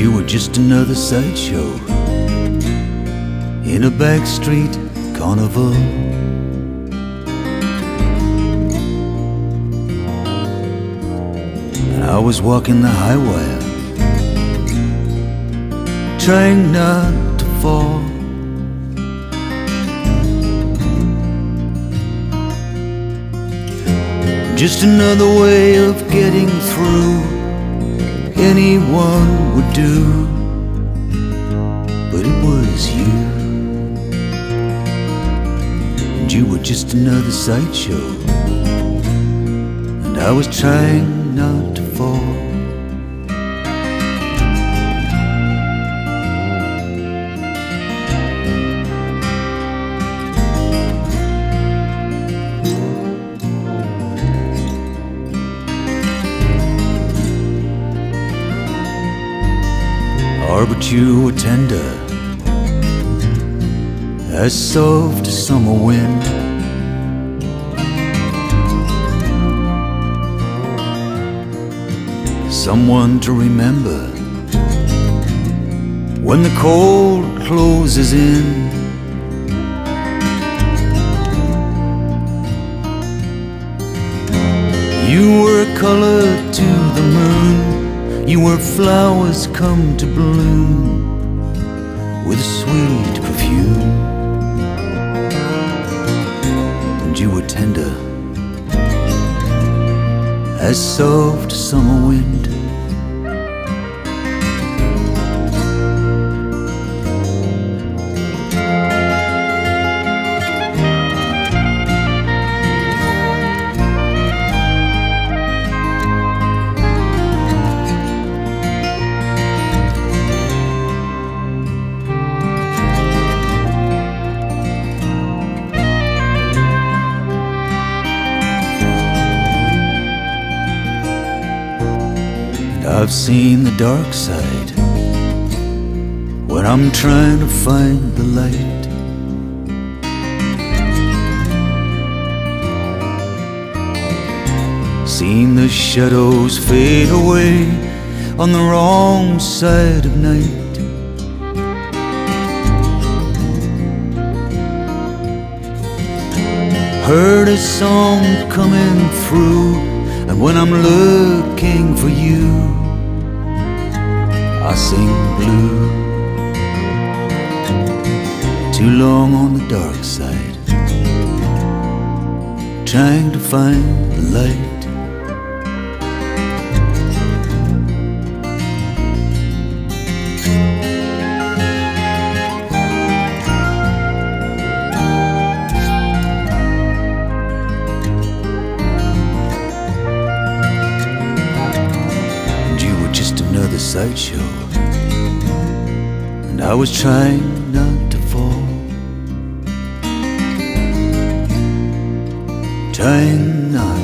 You were just another sideshow in a backstreet carnival. And I was walking the high wire, trying not to fall. Just another way of getting through, anyone would do. But it was you, and you were just another sideshow, and I was trying not to fall. But you were tender, as soft as summer wind. Someone to remember when the cold closes in. You were a color to the moon, you were flowers come to bloom with a sweet perfume. And you were tender, as soft as summer wind. I've seen the dark side when I'm trying to find the light. Seen the shadows fade away on the wrong side of night. Heard a song coming through, and when I'm looking for you, I sing blue. Too long on the dark side, trying to find the light. And you were just another sideshow, and I was trying not to fall, trying not